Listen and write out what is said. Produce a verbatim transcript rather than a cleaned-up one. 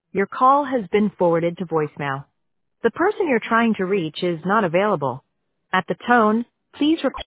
Your call has been forwarded to voicemail. The person you're trying to reach is not available. At the tone, please record.